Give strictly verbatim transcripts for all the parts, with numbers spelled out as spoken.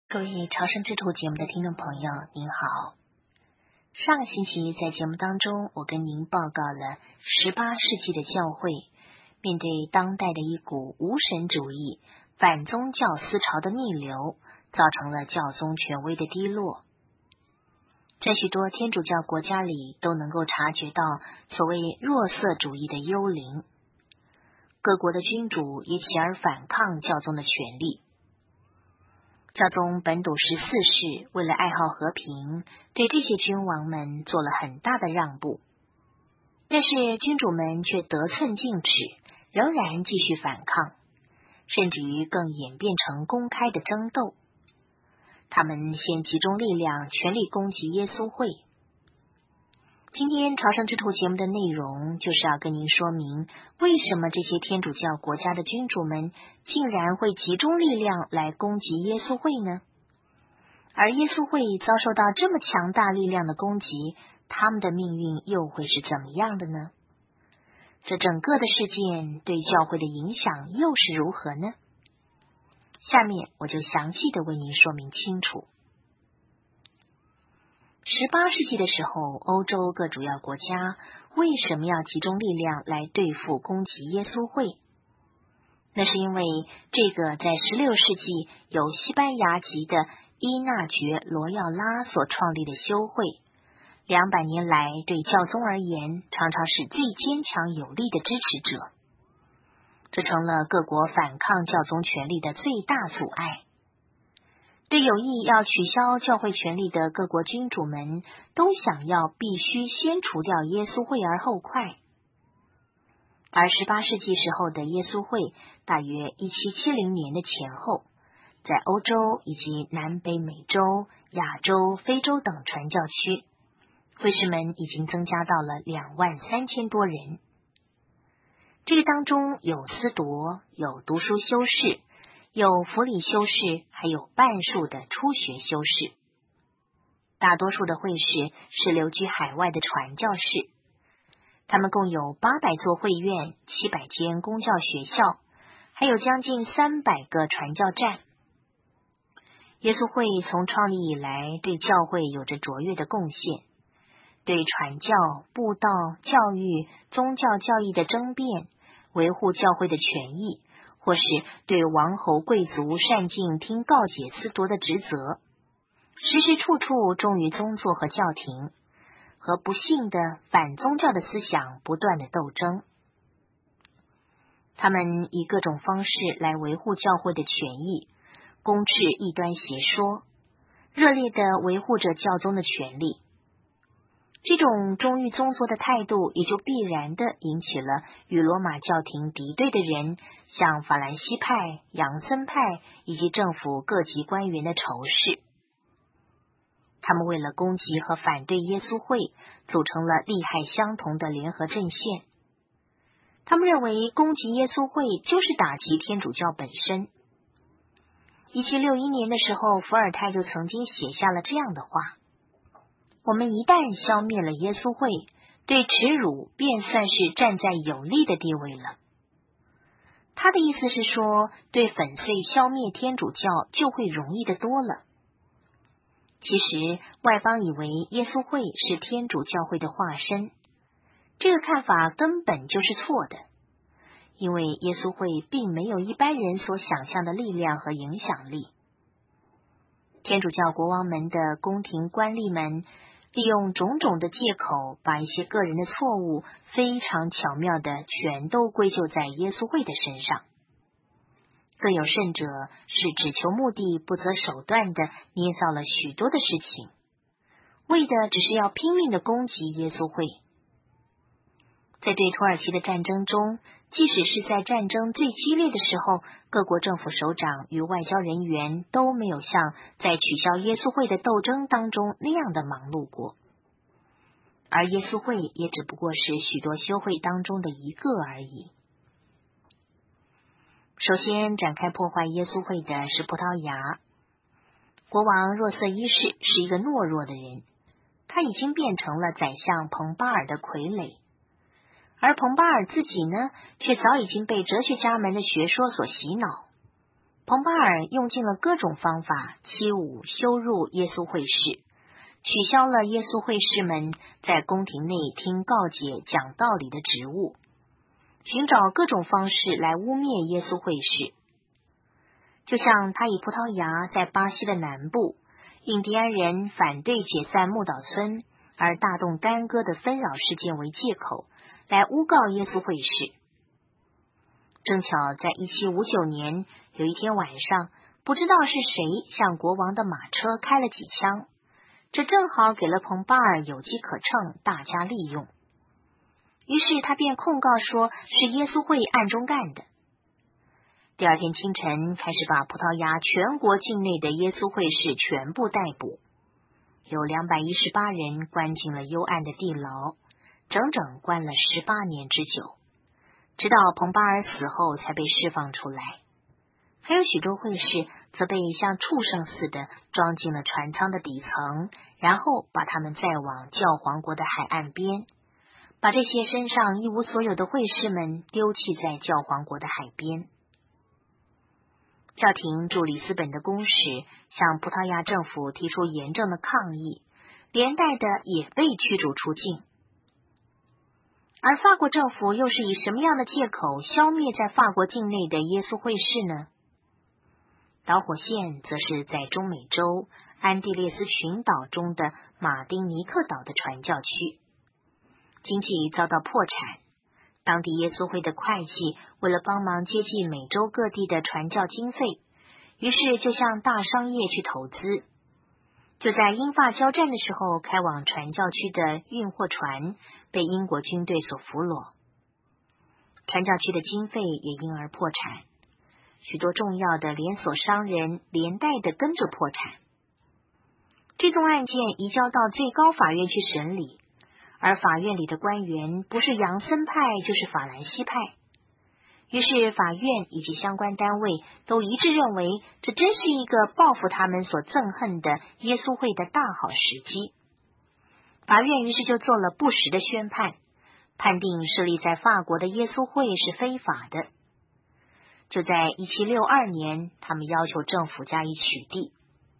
各位朝圣之途节目的听众朋友您好，上个星期在节目当中我跟您报告了十八世纪的教会面对当代的一股无神主义反宗教思潮的逆流，造成了教宗权威的低落。在许多天主教国家里都能够察觉到所谓弱色主义的幽灵，各国的君主也起而反抗教宗的权力。教宗本笃十四世为了爱好和平，对这些君王们做了很大的让步，但是君主们却得寸进尺，仍然继续反抗，甚至于更演变成公开的争斗。他们先集中力量，全力攻击耶稣会。今天朝圣之途节目的内容就是要跟您说明，为什么这些天主教国家的君主们竟然会集中力量来攻击耶稣会呢？而耶稣会遭受到这么强大力量的攻击，他们的命运又会是怎么样的呢？这整个的事件对教会的影响又是如何呢？下面我就详细的为您说明清楚。十八世纪的时候，欧洲各主要国家为什么要集中力量来对付攻击耶稣会？那是因为这个在十六世纪由西班牙籍的伊纳爵罗耀拉所创立的修会，两百年来对教宗而言常常是最坚强有力的支持者，这成了各国反抗教宗权力的最大阻碍。对有意要取消教会权力的各国君主们都想要必须先除掉耶稣会而后快。而十八世纪时候的耶稣会大约一七七零年的前后，在欧洲以及南北美洲、亚洲、非洲等传教区，会士们已经增加到了两万三千多人。这个当中有司铎，有读书修士，有辅理修士，还有半数的初学修士。大多数的会士是流居海外的传教士，他们共有八百座会院、七百间公教学校，还有将近三百个传教站。耶稣会从创立以来对教会有着卓越的贡献，对传教、布道、教育、宗教教义的争辩，维护教会的权益，或是对王侯贵族善尽听告解司铎的职责，时时处处忠于宗座和教廷，和不幸的反宗教的思想不断的斗争。他们以各种方式来维护教会的权益，攻斥异端邪说，热烈的维护着教宗的权利。这种忠于宗座的态度也就必然的引起了与罗马教廷敌对的人，像法兰西派、杨森派以及政府各级官员的仇视。他们为了攻击和反对耶稣会，组成了利害相同的联合阵线。他们认为攻击耶稣会就是打击天主教本身。一七六一年的时候，伏尔泰就曾经写下了这样的话：我们一旦消灭了耶稣会，对耻辱便算是站在有利的地位了。他的意思是说，对粉碎消灭天主教就会容易得多了。其实外邦以为耶稣会是天主教会的化身，这个看法根本就是错的，因为耶稣会并没有一般人所想象的力量和影响力。天主教国王们的宫廷官吏们利用种种的借口，把一些个人的错误非常巧妙的全都归咎在耶稣会的身上。更有甚者是只求目的不择手段的捏造了许多的事情，为的只是要拼命的攻击耶稣会。在对土耳其的战争中，即使是在战争最激烈的时候，各国政府首长与外交人员都没有像在取消耶稣会的斗争当中那样的忙碌过。而耶稣会也只不过是许多修会当中的一个而已。首先展开破坏耶稣会的是葡萄牙。国王若瑟一世是一个懦弱的人，他已经变成了宰相彭巴尔的傀儡，而彭巴尔自己呢，却早已经被哲学家们的学说所洗脑。 彭巴尔用尽了各种方法欺侮羞辱耶稣会士，取消了耶稣会士们在宫廷内听告解讲道理的职务，寻找各种方式来污蔑耶稣会士。就像他以葡萄牙在巴西的南部印第安人反对解散木岛村而大动干戈的纷扰事件为借口，来诬告耶稣会士。正巧在一七五九年有一天晚上，不知道是谁向国王的马车开了几枪，这正好给了彭巴尔有机可乘，大加利用。于是他便控告说是耶稣会暗中干的。第二天清晨，开始把葡萄牙全国境内的耶稣会士全部逮捕，有两百一十八人关进了幽暗的地牢，整整关了十八年之久，直到彭巴尔死后才被释放出来。还有许多会士则被像畜生似的装进了船舱的底层，然后把他们载往教皇国的海岸边，把这些身上一无所有的会士们丢弃在教皇国的海边。教廷驻里斯本的公使向葡萄牙政府提出严正的抗议，连带的也被驱逐出境。而法国政府又是以什么样的借口消灭在法国境内的耶稣会士呢？导火线则是在中美洲安地列斯群岛中的马丁尼克岛的传教区，经济遭到破产。当地耶稣会的会计为了帮忙接济美洲各地的传教经费，于是就向大商业去投资。就在英法交战的时候，开往传教区的运货船被英国军队所俘虏，传教区的经费也因而破产，许多重要的连锁商人连带的跟着破产。这宗案件移交到最高法院去审理，而法院里的官员不是杨森派就是法兰西派，于是法院以及相关单位都一致认为，这真是一个报复他们所憎恨的耶稣会的大好时机。法院于是就做了不实的宣判，判定设立在法国的耶稣会是非法的。就在一七六二年，他们要求政府加以取缔。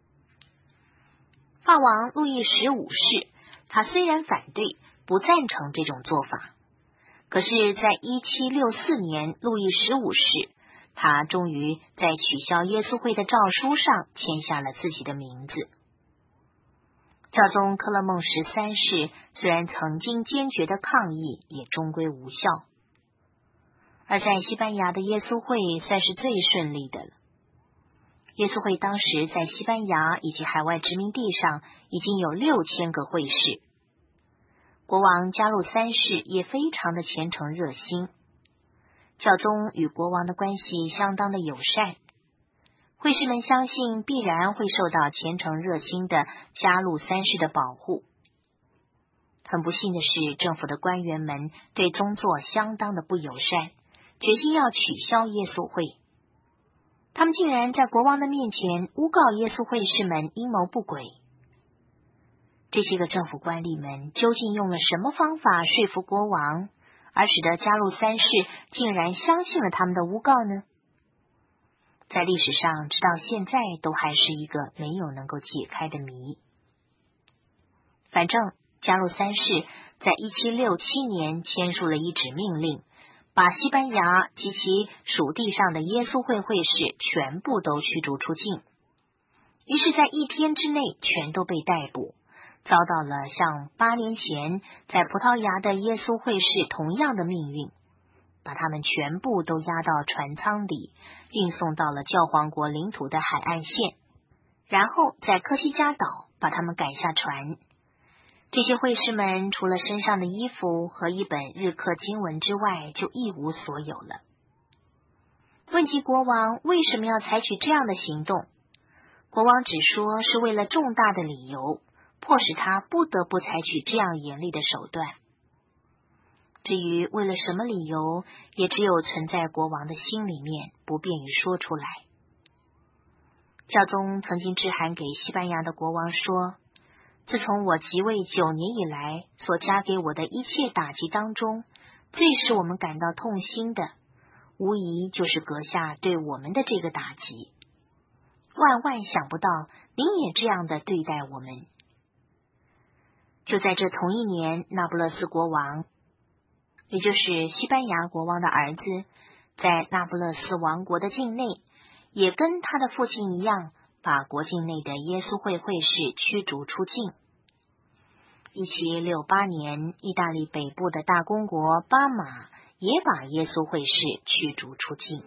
法王路易十五世，他虽然反对，不赞成这种做法，可是在一七六四年，路易十五世他终于在取消耶稣会的诏书上签下了自己的名字。教宗克勒孟十三世虽然曾经坚决的抗议，也终归无效。而在西班牙的耶稣会算是最顺利的了。耶稣会当时在西班牙以及海外殖民地上已经有六千个会士。国王加禄三世也非常的虔诚热心，教宗与国王的关系相当的友善，会士们相信必然会受到虔诚热心的加禄三世的保护。很不幸的是，政府的官员们对宗座相当的不友善，决心要取消耶稣会。他们竟然在国王的面前诬告耶稣会士们阴谋不轨。这些个政府官吏们究竟用了什么方法说服国王，而使得加禄三世竟然相信了他们的诬告呢？在历史上直到现在都还是一个没有能够解开的谜。反正加禄三世在一七六七年签署了一纸命令，把西班牙及其属地上的耶稣会会士全部都驱逐出境，于是在一天之内全都被逮捕，遭到了像八年前在葡萄牙的耶稣会士同样的命运，把他们全部都押到船舱里，运送到了教皇国领土的海岸线，然后在科西嘉岛把他们赶下船。这些会士们除了身上的衣服和一本日课经文之外，就一无所有了。问及国王为什么要采取这样的行动，国王只说是为了重大的理由，迫使他不得不采取这样严厉的手段。至于为了什么理由，也只有存在国王的心里面，不便于说出来。教宗曾经致函给西班牙的国王说，自从我即位九年以来所加给我的一切打击当中，最使我们感到痛心的，无疑就是阁下对我们的这个打击。 万万想不到您也这样的对待我们。”就在这同一年，那不勒斯国王，也就是西班牙国王的儿子，在那不勒斯王国的境内，也跟他的父亲一样，把国境内的耶稣会会士驱逐出境。一七六八年，意大利北部的大公国巴马也把耶稣会士驱逐出境。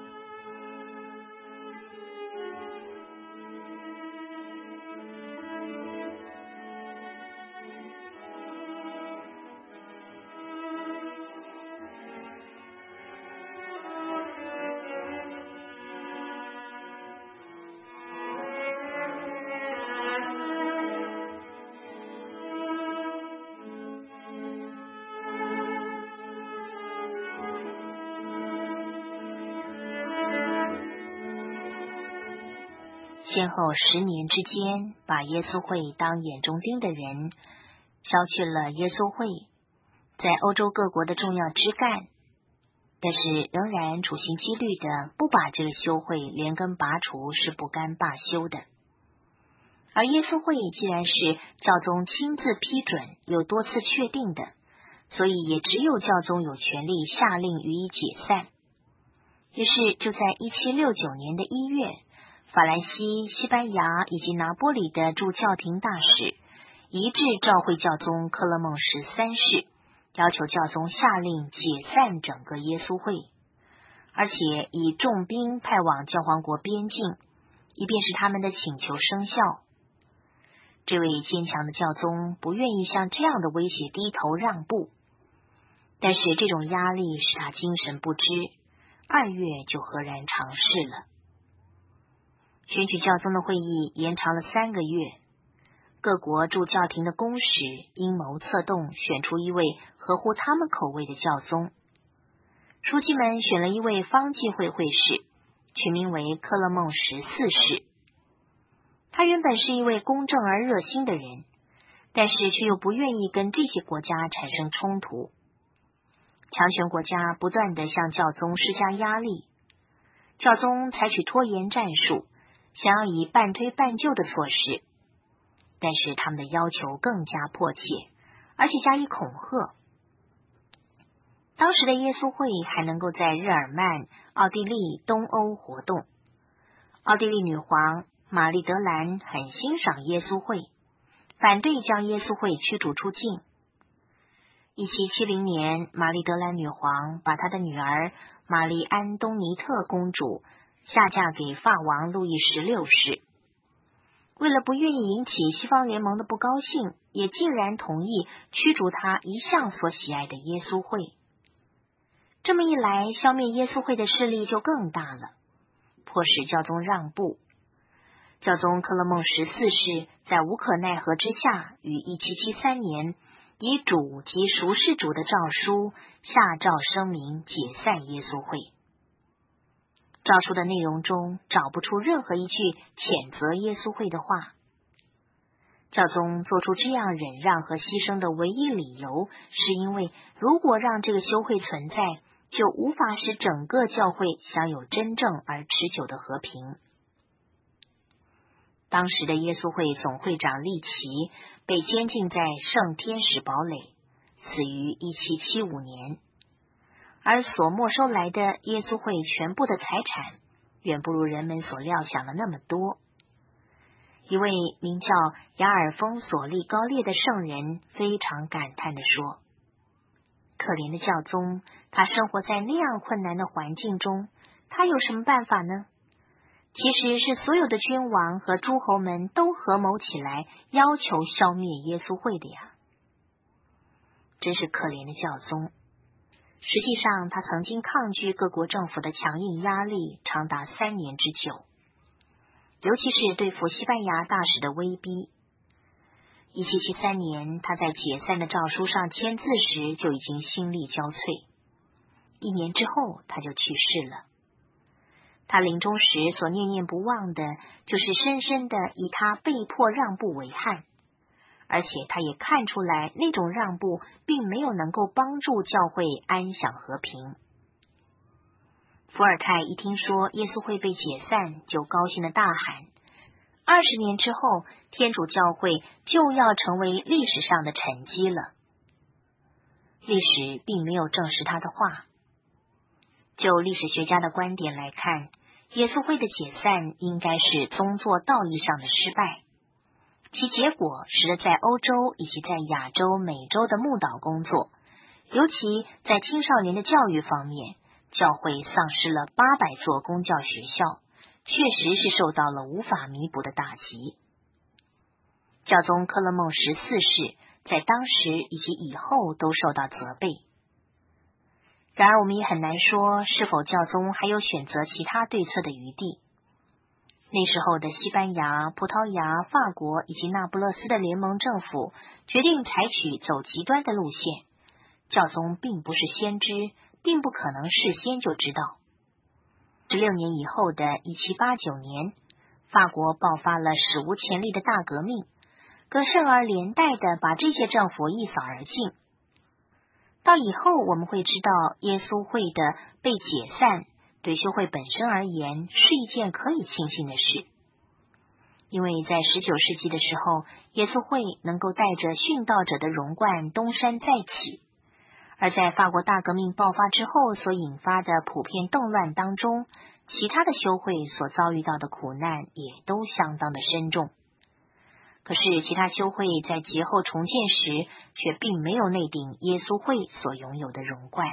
先后十年之间，把耶稣会当眼中钉的人消去了耶稣会在欧洲各国的重要枝干，但是仍然处心积虑的不把这个修会连根拔除，是不甘罢休的。而耶稣会既然是教宗亲自批准又多次确定的，所以也只有教宗有权利下令予以解散。于是就在一七六九年的一月，法兰西、西班牙以及拿波里的驻教廷大使一致召会教宗克勒孟十三世，要求教宗下令解散整个耶稣会，而且以重兵派往教皇国边境，以便使他们的请求生效。这位坚强的教宗不愿意向这样的威胁低头让步，但是这种压力使他精神不支，二月就赫然尝试了。选举教宗的会议延长了三个月，各国驻教廷的公使阴谋策动，选出一位合乎他们口味的教宗。书记们选了一位方济会会士，取名为克勒孟十四世。他原本是一位公正而热心的人，但是却又不愿意跟这些国家产生冲突。强权国家不断地向教宗施加压力，教宗采取拖延战术，想要以半推半就的措施，但是他们的要求更加迫切，而且加以恐吓。当时的耶稣会还能够在日耳曼、奥地利、东欧活动。奥地利女皇玛丽德兰很欣赏耶稣会，反对将耶稣会驱逐出境。一七七零年，玛丽德兰女皇把她的女儿玛丽安东尼特公主下嫁给法王路易十六世。为了不愿意引起西方联盟的不高兴，也竟然同意驱逐他一向所喜爱的耶稣会。这么一来，消灭耶稣会的势力就更大了，迫使教宗让步。教宗克勒孟十四世在无可奈何之下，于一七七三年以主及赎世主的诏书下诏声明解散耶稣会。诏书的内容中找不出任何一句谴责耶稣会的话。教宗做出这样忍让和牺牲的唯一理由，是因为如果让这个修会存在，就无法使整个教会享有真正而持久的和平。当时的耶稣会总会长利奇被监禁在圣天使堡垒，死于一七七五年。而所没收来的耶稣会全部的财产，远不如人们所料想的那么多。一位名叫雅尔丰索利高列的圣人非常感叹地说：“可怜的教宗，他生活在那样困难的环境中，他有什么办法呢？其实是所有的君王和诸侯们都合谋起来，要求消灭耶稣会的呀！真是可怜的教宗。实际上，他曾经抗拒各国政府的强硬压力长达三年之久，尤其是对付西班牙大使的威逼。一七七三年，他在解散的诏书上签字时就已经心力交瘁。一年之后，他就去世了。他临终时所念念不忘的，就是深深的以他被迫让步为憾。而且他也看出来，那种让步并没有能够帮助教会安享和平。 伏尔泰一听说耶稣会被解散，就高兴的大喊：二十年之后，天主教会就要成为历史上的沉积了。历史并没有证实他的话。就历史学家的观点来看，耶稣会的解散应该是宗座道义上的失败，其结果使得在欧洲以及在亚洲、美洲的牧导工作，尤其在青少年的教育方面，教会丧失了八百座公教学校，确实是受到了无法弥补的打击。教宗克勒孟十四世在当时以及以后都受到责备。然而我们也很难说是否教宗还有选择其他对策的余地。那时候的西班牙、葡萄牙、法国以及那不勒斯的联盟政府决定采取走极端的路线，教宗并不是先知，并不可能事先就知道。十六年以后的一七八九年，法国爆发了史无前例的大革命，更甚而连带的把这些政府一扫而尽。到以后我们会知道，耶稣会的被解散对修会本身而言是一件可以庆幸的事，因为在十九世纪的时候，耶稣会能够带着殉道者的荣冠东山再起，而在法国大革命爆发之后所引发的普遍动乱当中，其他的修会所遭遇到的苦难也都相当的深重。可是其他修会在节后重建时却并没有那顶耶稣会所拥有的荣冠。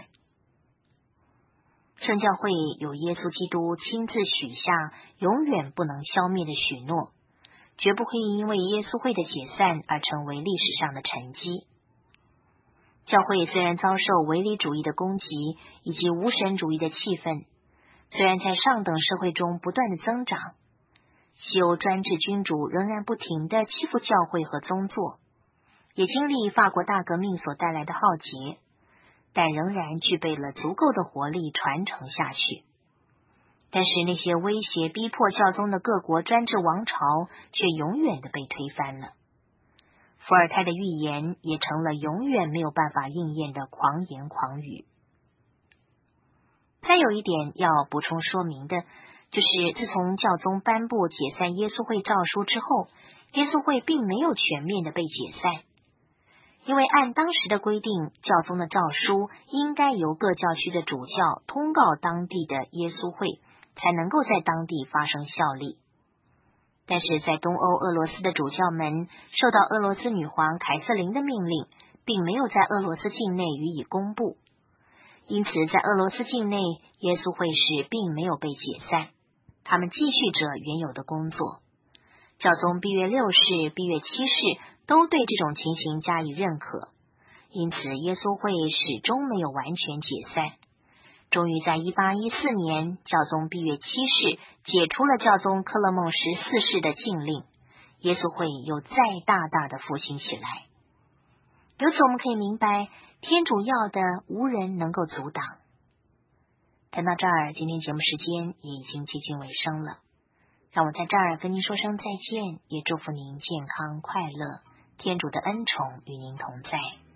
圣教会有耶稣基督亲自许下永远不能消灭的许诺，绝不会因为耶稣会的解散而成为历史上的沉积。教会虽然遭受唯理主义的攻击以及无神主义的气氛，虽然在上等社会中不断的增长，西欧专制君主仍然不停地欺负教会和宗座，也经历法国大革命所带来的浩劫，但仍然具备了足够的活力传承下去。但是那些威胁逼迫教宗的各国专制王朝却永远的被推翻了。伏尔泰的预言也成了永远没有办法应验的狂言狂语。再有一点要补充说明的，就是自从教宗颁布解散耶稣会诏书之后，耶稣会并没有全面的被解散，因为按当时的规定，教宗的诏书应该由各教区的主教通告当地的耶稣会，才能够在当地发生效力。但是在东欧俄罗斯的主教们受到俄罗斯女皇凯瑟琳的命令，并没有在俄罗斯境内予以公布，因此在俄罗斯境内，耶稣会士并没有被解散，他们继续着原有的工作。教宗庇约六世、庇约七世都对这种情形加以认可，因此耶稣会始终没有完全解散。终于在一八一四年，教宗庇约七世解除了教宗克勒孟十四世的禁令，耶稣会又再大大的复兴起来。由此我们可以明白，天主要的无人能够阻挡。谈到这儿，今天节目时间也已经接近尾声了，让我在这儿跟您说声再见，也祝福您健康快乐，天主的恩宠与您同在。